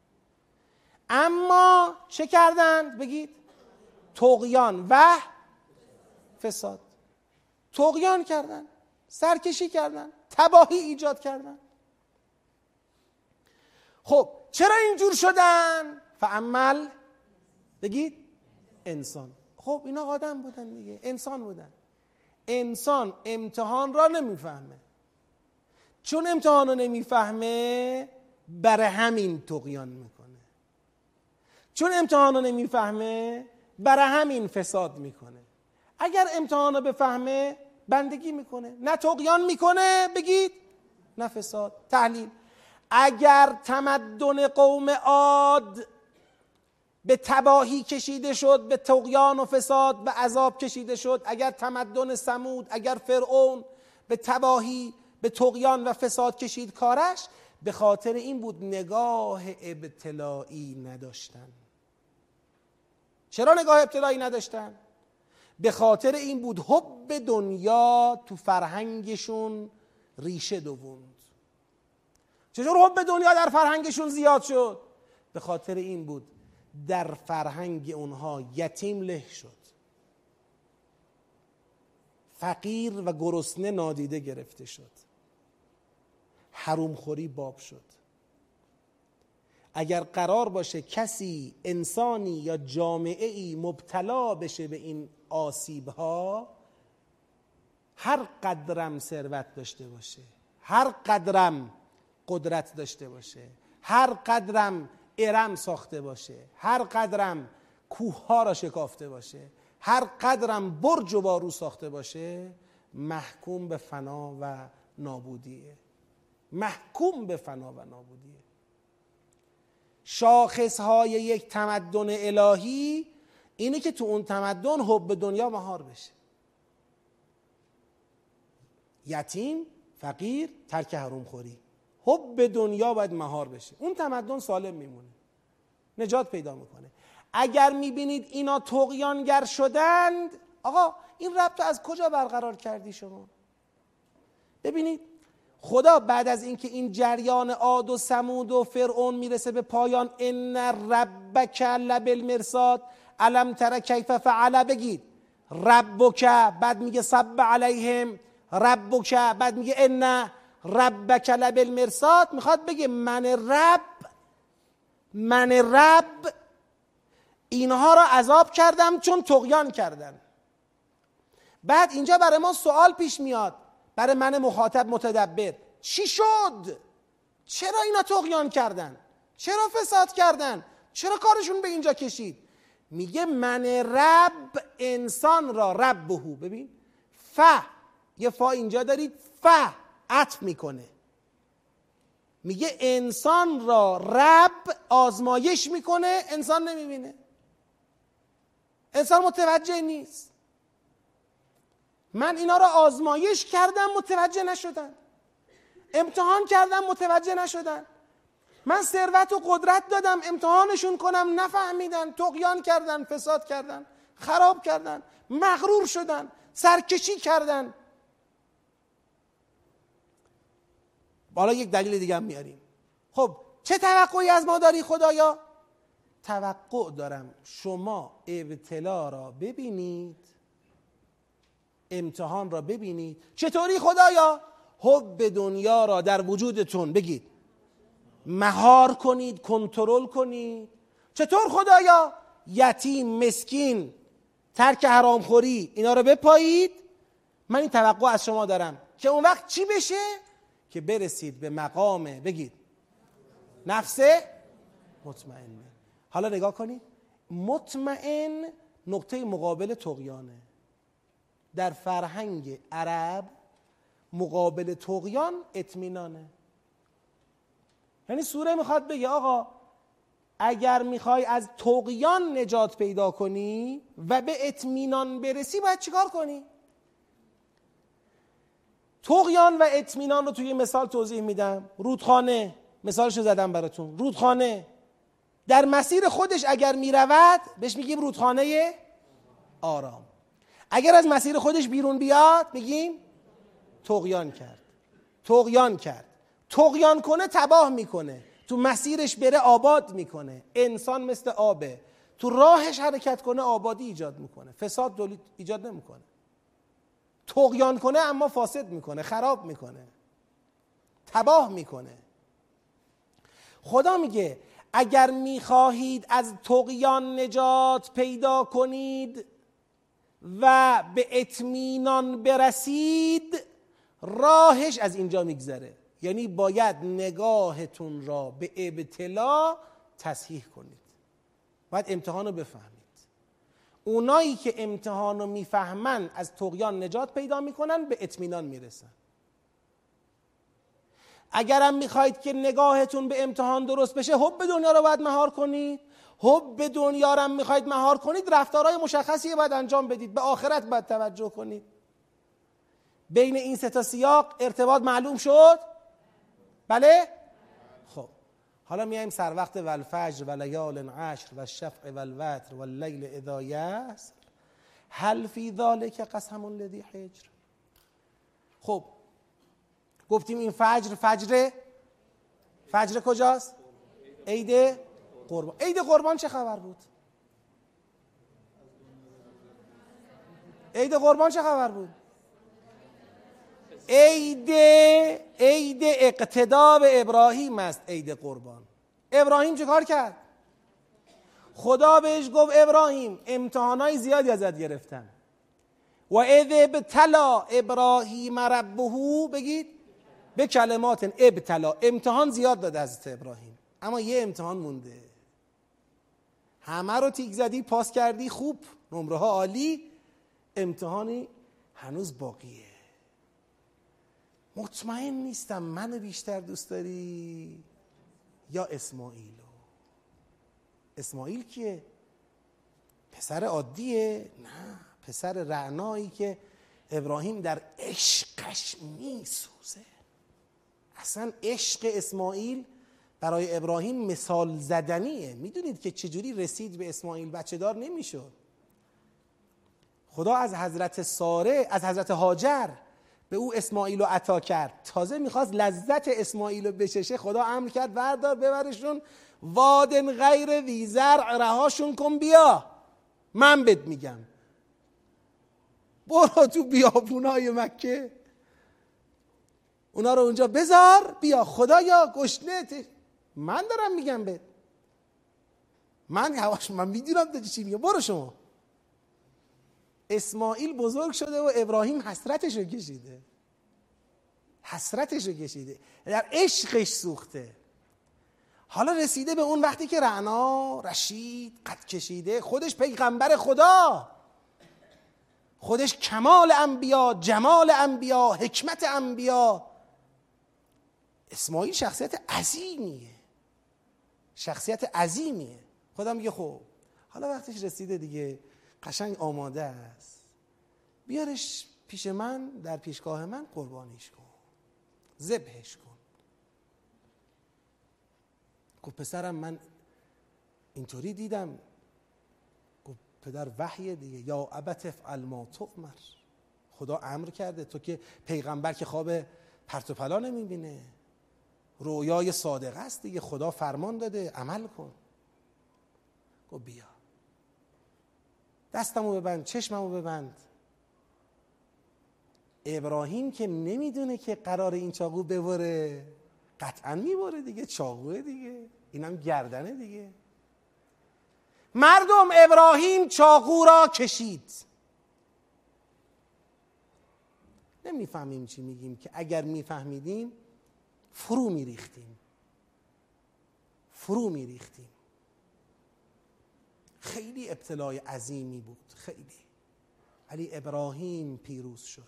اما چه کردند؟ بگید طغیان و فساد. طغیان کردن، سرکشی کردن، تباهی ایجاد کردن. خب چرا اینجور شدن؟ فعمل بگید انسان. خب اینا آدم بودن دیگه، انسان بودن. انسان امتحان را نمیفهمه. چون امتحان را نمیفهمه برای همین طغیان میکنه. چون امتحان را نمیفهمه برای همین فساد میکنه. اگر امتحان را بفهمه بندگی میکنه، نه طغیان میکنه بگید نه فساد. تحلیل: اگر تمدن قوم عاد به تباهی کشیده شد، به طغیان و فساد و عذاب کشیده شد، اگر تمدن ثمود، اگر فرعون به تباهی، به طغیان و فساد کشید کارش، به خاطر این بود نگاه ابتلایی نداشتن. چرا نگاه ابتلایی نداشتن؟ به خاطر این بود حب دنیا تو فرهنگشون ریشه دووند. چجور حب دنیا در فرهنگشون زیاد شد؟ به خاطر این بود در فرهنگ اونها یتیم له شد، فقیر و گرسنه نادیده گرفته شد، حرومخوری باب شد. اگر قرار باشه کسی، انسانی یا جامعه‌ای مبتلا بشه به این آسیب‌ها، هر قدرم ثروت داشته باشه، هر قدرم قدرت داشته باشه، هر قدرم ارم ساخته باشه، هر قدرم کوه‌ها را شکافته باشه، هر قدرم برج و بارو ساخته باشه، محکوم به فنا و نابودیه. محکوم به فنا و نابودیه. شاخصهای یک تمدن الهی اینه که تو اون تمدن حب دنیا مهار بشه. یتیم، فقیر، ترک حرومخوری، حب دنیا باید مهار بشه. اون تمدن سالم میمونه، نجات پیدا میکنه. اگر میبینید اینا طغیانگر شدند، آقا این ربط از کجا برقرار کردی شما؟ ببینید خدا بعد از اینکه این جریان عاد و ثمود و فرعون میرسه به پایان، ان ربک لبالمرصاد الم تر کیف فعل، بگید ربک، بعد میگه صب علیهم ربک، بعد میگه ان ربک لبالمرصاد. میخواد بگه من رب، من رب اینها را عذاب کردم چون طغیان کردن. بعد اینجا برای ما سوال پیش میاد، برای من مخاطب متدبر، چی شد؟ چرا اینا طغیان کردن؟ چرا فساد کردن؟ چرا کارشون به اینجا کشید؟ میگه من رب انسان را ربهو. ببین ف، یه فا اینجا دارید، ف عطف میکنه. میگه انسان را رب آزمایش میکنه، انسان نمیبینه، انسان متوجه نیست. من اینا را آزمایش کردم متوجه نشدن، امتحان کردم متوجه نشدن، من ثروت و قدرت دادم امتحانشون کنم نفهمیدن، طغیان کردن، فساد کردن، خراب کردن، مغرور شدن، سرکشی کردن. حالا یک دلیل دیگه هم میاریم. خب چه توقعی از ما داری خدایا؟ توقع دارم شما ابتلا را ببینید، امتحان را ببینید. چطوری خدایا؟ حب دنیا را در وجودتون بگید مهار کنید، کنترل کنید. چطور خدایا؟ یتیم، مسکین، ترک حرامخوری، اینا رو بپایید. من این توقع از شما دارم که اون وقت چی بشه؟ که برسید به مقام، بگید، نفس مطمئنه. حالا نگاه کنید، مطمئن نقطه مقابل طغیانه. در فرهنگ عرب مقابل طغیان اطمینانه. یعنی سوره میخواد بگه آقا اگر میخوای از طغیان نجات پیدا کنی و به اطمینان برسی باید چیکار کنی؟ طغیان و اطمینان رو توی مثال توضیح میدم. رودخانه، مثالشو زدم براتون. رودخانه در مسیر خودش اگر میرود بهش میگیم رودخانه آرام. اگر از مسیر خودش بیرون بیاد میگیم طغیان کرد. طغیان کرد. طغیان کنه تباه میکنه، تو مسیرش بره آباد میکنه. انسان مثل آبه، تو راهش حرکت کنه آبادی ایجاد میکنه، فساد دولید ایجاد نمیکنه. طغیان کنه اما فاسد میکنه، خراب میکنه، تباه میکنه. خدا میگه اگر میخواهید از طغیان نجات پیدا کنید و به اطمینان برسید، راهش از اینجا میگذره. یعنی باید نگاهتون را به ابتلا تصحیح کنید. باید امتحان رو بفهمید. اونایی که امتحان رو میفهمن از طغیان نجات پیدا میکنن، به اطمینان میرسن. اگرم میخواید که نگاهتون به امتحان درست بشه، حب دنیا رو باید مهار کنید. حب دنیا رو میخواید مهار کنید، رفتارهای مشخصی باید انجام بدید. به آخرت باید توجه کنید. بین این سه تا سیاق ارتباط معلوم شد؟ بله؟ خب حالا میایم سر وقت والفجر و لیال عشر و الشفع والوتر و اللیل اذا یسر هل فی ذلک قسم لذی حجر. خب گفتیم این فجر، فجر فجر کجاست؟ عید قربان. عید قربان چه خبر بود؟ عید قربان چه خبر بود؟ عید عید اقتدا به ابراهیم است. عید قربان ابراهیم چه کار کرد؟ خدا بهش گفت ابراهیم امتحانای زیادی ازت گرفتم. و اذ ابتلا ابراهیم ربه، بگید، به کلمات. ابتلا، امتحان زیاد داده حضرت ابراهیم، اما یه امتحان مونده. همه رو تیک زدی، پاس کردی، خوب، نمره ها عالی، امتحانی هنوز باقیه. مطمئن نیستم منو بیشتر دوست داری یا اسماعیلو. اسماعیل کیه؟ پسر عادیه؟ نه، پسر رعنایی که ابراهیم در عشقش میسوزه. اصلا عشق اسماعیل برای ابراهیم مثال زدنیه. میدونید که چجوری رسید به اسماعیل؟ بچه دار نمیشد. خدا از حضرت ساره، از حضرت هاجر به او اسماعیل رو عطا کرد. تازه میخواست لذت اسماعیل رو بچشه، خدا امر کرد بردار ببرشون وادن غیر ذی زرع، رهاشون کن، بیا من بهت میگم، برو تو بیابونای مکه اونا رو اونجا بذار، بیا خدایا گشنه، من دارم میگم بهت، من هواش من میدونم تو چی میگم، برو شما. اسماعیل بزرگ شده و ابراهیم حسرتش رو کشیده، حسرتش رو کشیده، در عشقش سوخته. حالا رسیده به اون وقتی که رعنا رشید قد کشیده، خودش پیغمبر خدا، خودش کمال انبیا، جمال انبیا، حکمت انبیا. اسماعیل شخصیت عظیمیه، شخصیت عظیمیه. خدا میگه خب حالا وقتش رسیده دیگه، قشنگ آماده است، بیارش پیش من، در پیشگاه من قربانیش کن، ذبحش کن. گفت پسرم من اینطوری دیدم. گفت پدر وحیه دیگه، یا ابت افعل ما تؤمر، خدا امر کرده، تو که پیغمبر که خواب پرت و پلا نمیبینه، رویای صادقه است دیگه، خدا فرمان داده عمل کن. گفت بیا دستمو ببند، چشممو ببند. ابراهیم که نمیدونه که قرار این چاقو ببره، قطعا میبره دیگه، چاقوه دیگه، اینم گردنه دیگه. مردم ابراهیم چاقو را کشید. نمیفهمیم چی میگیم، که اگر میفهمیدیم فرو میریختیم فرو میریختیم. خیلی ابتلای عظیمی بود، خیلی. ولی ابراهیم پیروز شد.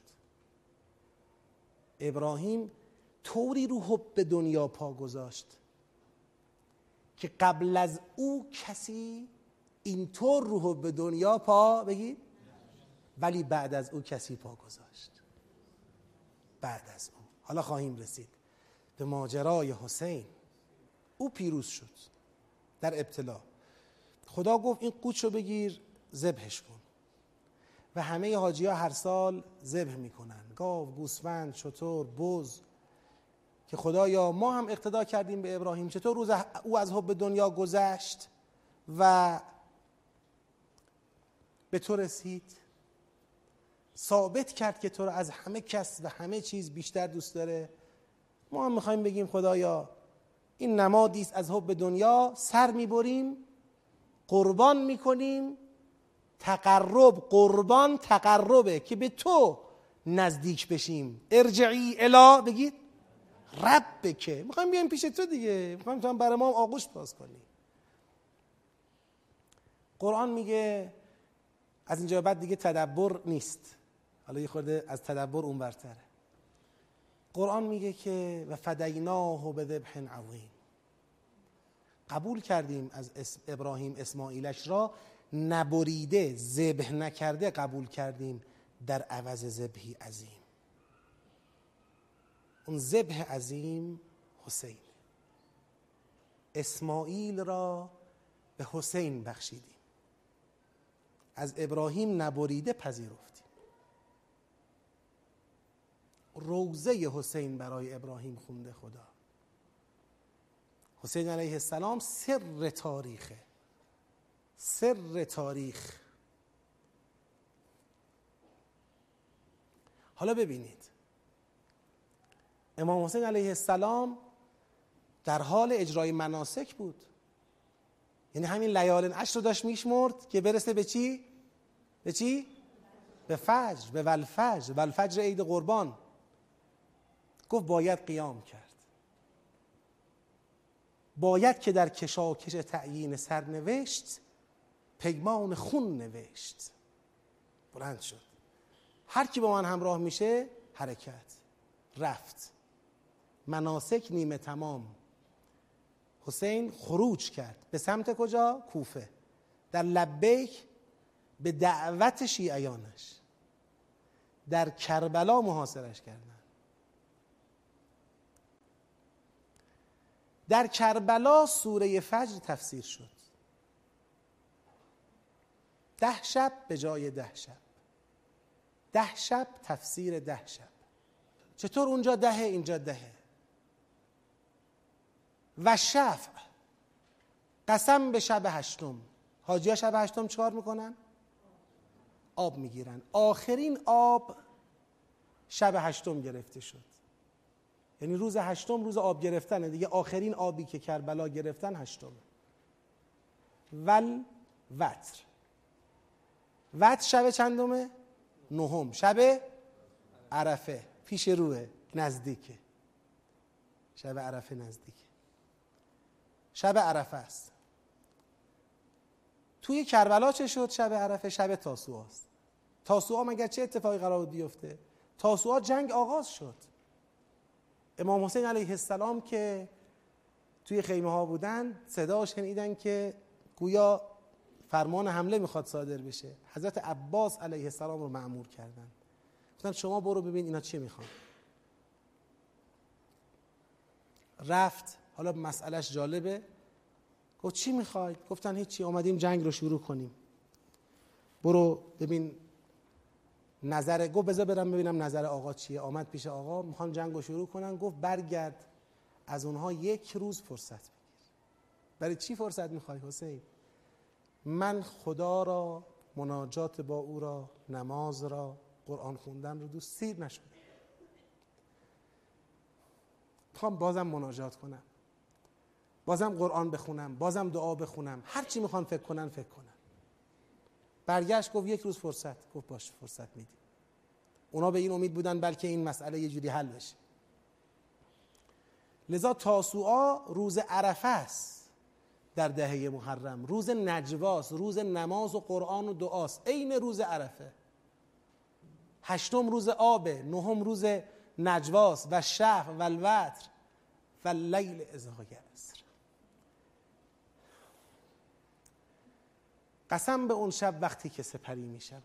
ابراهیم طوری رو حب دنیا پا گذاشت که قبل از او کسی اینطور رو حب دنیا پا بگید، ولی بعد از او کسی پا گذاشت. بعد از او حالا خواهیم رسید به ماجرای حسین. او پیروز شد در ابتلا. خدا گفت این قوچ رو بگیر ذبحش کن. و همه حاجی ها هر سال ذبح میکنن، گاو، گوسفند، شتر، بز، که خدایا ما هم اقتدا کردیم به ابراهیم. چطور روز او از حب دنیا گذشت و به تو رسید، ثابت کرد که تو رو از همه کس و همه چیز بیشتر دوست داره. ما هم میخوایم بگیم خدایا این نمادی است از حب دنیا، سر میبریم، قربان میکنیم. تقرب، قربان تقربه که به تو نزدیک بشیم. ارجعی الی بگید ربک، میخوایم بیایم پیش تو دیگه، میخوایم تو هم برای ما آغوش باز کنی. قرآن میگه از اینجا بعد دیگه تدبر نیست، حالا یه خورده از تدبر اون برتره. قرآن میگه که و فدیناه بذبح عظیم، قبول کردیم از ابراهیم اسماعیلش را نبریده، ذبح نکرده قبول کردیم در عوض ذبحی عظیم. اون ذبح عظیم حسین. اسماعیل را به حسین بخشیدیم، از ابراهیم نبریده پذیرفتیم. روضه حسین برای ابراهیم خونده خدا. حسین علیه السلام سر تاریخه، سر تاریخ. حالا ببینید، امام حسین علیه السلام در حال اجرای مناسک بود، یعنی همین لیال عشر رو داشت میشمرد که برسه به چی؟ به چی؟ به فجر، به والفجر، والفجر عید قربان. گفت باید قیام کرد، باید که در کشاکش تعیین سرنوشت پیمان خون نوشت. بلند شد، هر کی با من همراه میشه حرکت. رفت، مناسک نیمه تمام. حسین خروج کرد به سمت کجا؟ کوفه. در لبیک به دعوت شیعیانش در کربلا محاصرش کردن. در کربلا سوره فجر تفسیر شد. ده شب به جای ده شب، ده شب تفسیر ده شب. چطور اونجا دهه اینجا دهه؟ و شفع، قسم به شب هشتم. حاجی ها شب هشتم چیکار میکنن؟ آب میگیرن. آخرین آب شب هشتم گرفته شد، یعنی روز هشتم روز آب گرفتنه دیگه. آخرین آبی که کربلا گرفتن هشتم. ول وتر، وتر شب چندمه؟ نهم. شب عرفه پیش روه، نزدیکه. شب عرفه نزدیکه، شب عرفه است. توی کربلا چه شد؟ شب عرفه شب تاسوعا است. تاسوعا مگر چه اتفاقی قرار بیفته؟ تاسوعا جنگ آغاز شد. امام حسین علیه السلام که توی خیمه ها بودن صدا شنیدن که گویا فرمان حمله میخواد صادر بشه. حضرت عباس علیه السلام رو مأمور کردن، گفتن شما برو ببین اینا چی میخوان. رفت، حالا مسئلهش جالبه، گفت چی میخواید؟ گفتن هیچی، آمدیم جنگ رو شروع کنیم. برو ببین نظر، گفت بذار برم ببینم نظر آقا چیه. آمد پیش آقا، میخوان جنگ رو شروع کنن. گفت برگرد از اونها یک روز فرصت بگیر. برای چی فرصت میخوای حسین؟ من خدا را، مناجات با او را، نماز را، قرآن خوندن رو دوست سیر نشدم. میخوام بازم مناجات کنم، بازم قرآن بخونم، بازم دعا بخونم، هر چی میخوان فکر کنن فکر کنن. برگشت گفت یک روز فرصت. گفت باشه فرصت میدیم. اونا به این امید بودن بلکه این مسئله یه جوری حل بشه. لذا تاسوعا روز عرفه است در دهه محرم، روز نجواست، روز نماز و قرآن و دعاست، عین روز عرفه. هشتم روز آبه، نهم روز نجواست و شفع و الوتر و اللیل اذا یسر. قسم به اون شب وقتی که سپری می شود.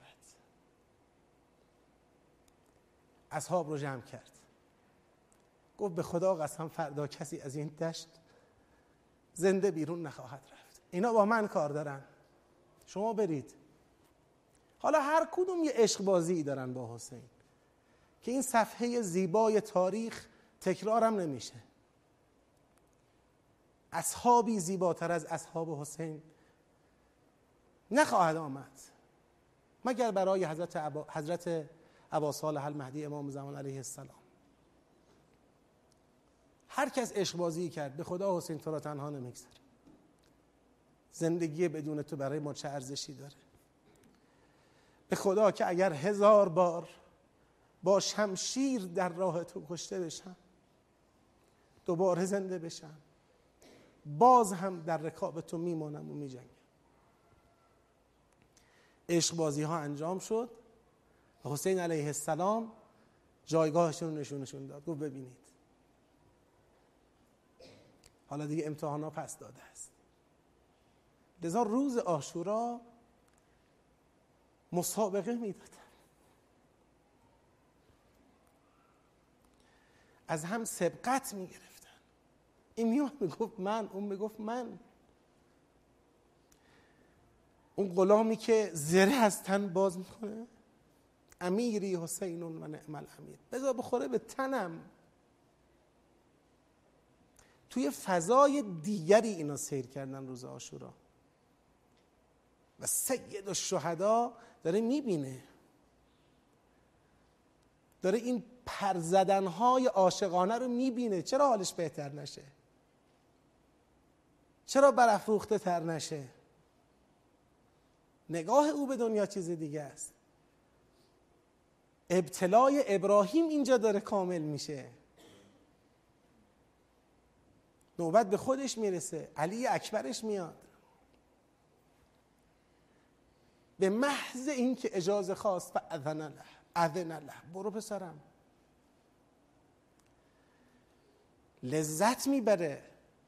اصحاب رو جمع کرد، گفت به خدا قسم فردا کسی از این دشت زنده بیرون نخواهد رفت. اینا با من کار دارن، شما برید. حالا هر کدوم یه عشق بازی دارن با حسین که این صفحه زیبای تاریخ تکرارم نمیشه. اصحابی زیباتر از اصحاب حسین نخواهد آمد مگر برای حضرت عبا حضرت ابا صالح المهدی امام زمان علیه السلام. هر کس عشق بازی کرد، به خدا حسین تو را تنها نمیگذاره. زندگی بدون تو برای ما چه ارزشی داره؟ به خدا که اگر هزار بار با شمشیر در راه تو کشته بشم، دوباره زنده بشم، باز هم در رکاب تو میمانم و میجنگم. عشق بازی ها انجام شد و حسین علیه السلام جایگاهشون رو نشونشون داد. گفت ببینید حالا دیگه امتحان ها پس داده است. لذا روز عاشورا مسابقه میدادن، از هم سبقت میگرفتن. این میومد میگفت من، اون میگفت من. اون غلامی که زره از تن باز میکنه، امیری حسین و نعم الامیر، بذار بخوره به تنم. توی فضای دیگری اینا سیر کردن روز عاشورا و سید الشهدا داره میبینه، داره این پرزدنهای عاشقانه رو میبینه. چرا حالش بهتر نشه؟ چرا برافروخته تر نشه؟ نگاه او به دنیا چیز دیگه است. ابتلای ابراهیم اینجا داره کامل میشه، نوبت به خودش میرسه، علی اکبرش میاد. به محض این که اجازه خواست و اذن له اذن له برو پسرم، لذت میبره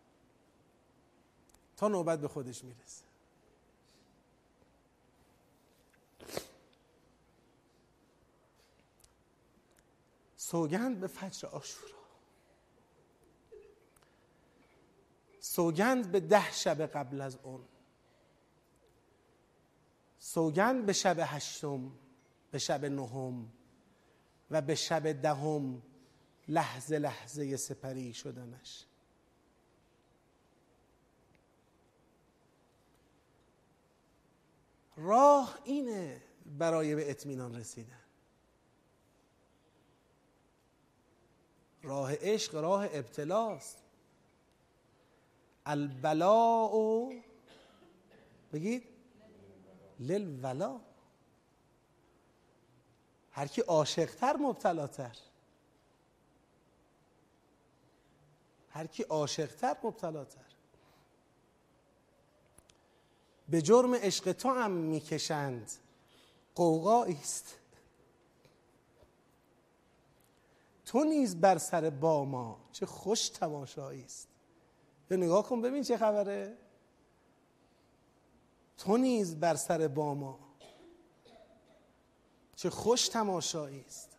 تا نوبت به خودش میرسه. سوگند به فجر عاشورا، سوگند به ده شب قبل از اون، سوگند به شب هشتم، به شب نهم و به شب دهم، لحظه لحظه سپری شدنش. راه اینه برای به اطمینان رسیدن. راه عشق راه ابتلاست. البلاء بگید للولا. هر کی عاشق‌تر مبتلاتر، هر کی عاشق‌تر مبتلاتر. به جرم عشق تو هم میکشند غوغایی است، تو نیز بر سر با ما چه خوش تماشایی است. یا نگاه کن ببین چه خبره. تو نیز بر سر با ما چه خوش تماشایی است.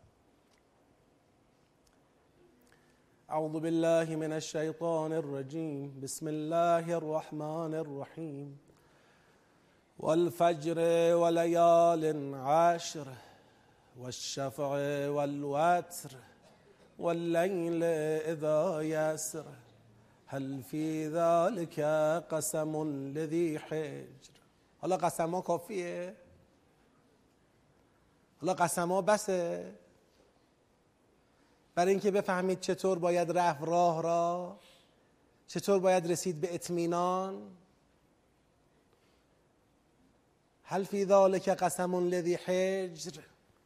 اعوذ بالله من الشیطان الرجیم. بسم الله الرحمن الرحیم. والفجر وليال عشر والشفع والوتر والليل اذا يسر هل في ذلك قسم لذي حجر. حالا قسم ها کافیه؟ حالا قسم ها بسه؟ برای اینکه بفهمید چطور باید رفت راه را، چطور باید رسید به اطمینان. هل فی ذلک قسم لذی حجر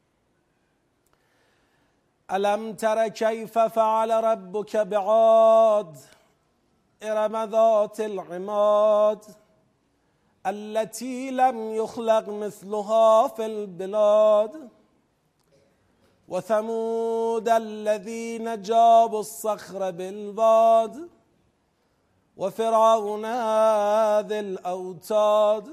الم تر کیف فعل ربک بعاد ارم ذات العماد التي لم يخلق مثلها في البلاد وثمود الذين جابوا الصخر بالواد وفرعون ذي الأوتاد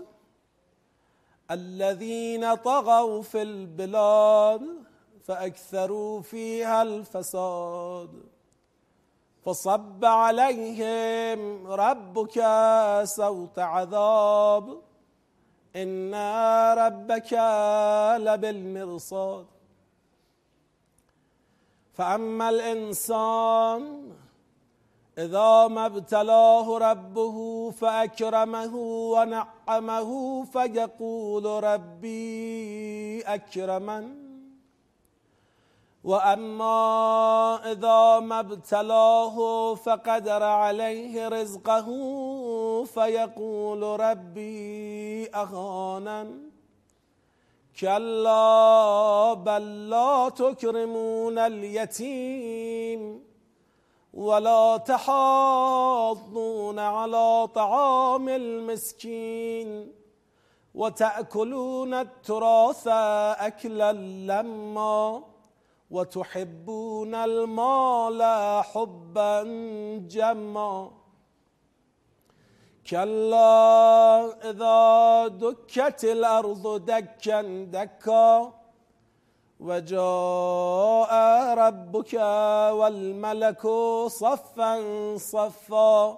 الذين طغوا في البلاد فأكثروا فيها الفساد فصب عليهم ربك سوط عذاب إن ربك لبالمرصاد فأما الإنسان إذا ما ابتلاه ربه فأكرمه ونعمه فيقول ربي أكرمن وأما إذا ما ابتلاه فقدر عليه رزقه فيقول ربي أهانن كلا بل لا تكرمون اليتيم ولا تحاضون على طعام المسكين وتأكلون التراث أكلا لما وتحبون المال حبا جما كلا إذا دكت الأرض دكا دكا وجاء ربك والملك صفا صفا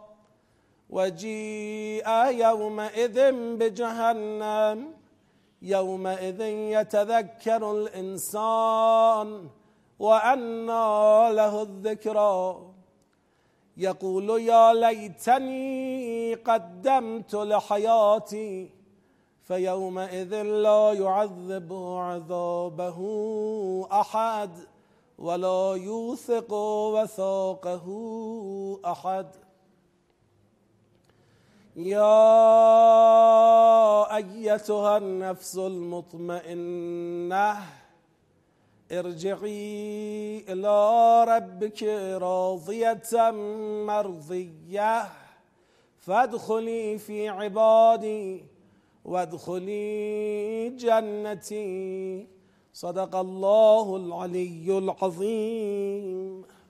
وجيء يومئذ بجهنم يومئذ يتذكر الإنسان وأنى له الذكرى يقول يا ليتني قدمت لحياتي فيومئذ لا يعذب عذابه أحد ولا يوثق وثاقه أحد يا أيتها النفس المطمئنة ارجعي إلى ربك راضية مرضية فادخلي في عبادي وادخلي جنتي صدق الله العلي العظيم.